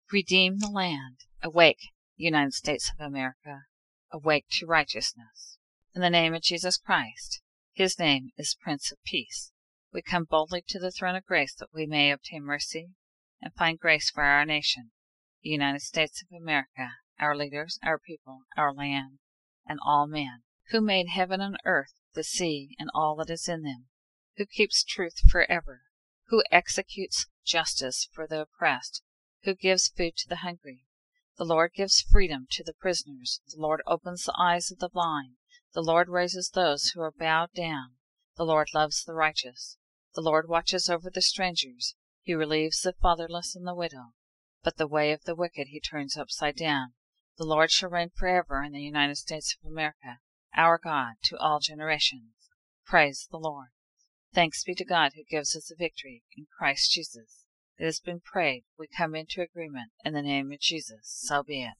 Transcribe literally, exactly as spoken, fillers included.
Redeem the land. Awake, United States of America. Awake to righteousness. In the name of Jesus Christ, His name is Prince of Peace, we come boldly to the throne of grace that we may obtain mercy and find grace for our nation, the United States of America, our leaders, our people, our land, and all men. Who made heaven and earth, the sea, and all that is in them? Who keeps truth forever? Who executes justice for the oppressed? Who gives food to the hungry? The Lord gives freedom to the prisoners. The Lord opens the eyes of the blind. The Lord raises those who are bowed down. The Lord loves the righteous. The Lord watches over the strangers. He relieves the fatherless and the widow. But the way of the wicked He turns upside down. The Lord shall reign forever in the United States of America, our God, to all generations. Praise the Lord. Thanks be to God who gives us the victory in Christ Jesus. It has been prayed. We come into agreement. In the name of Jesus, so be it.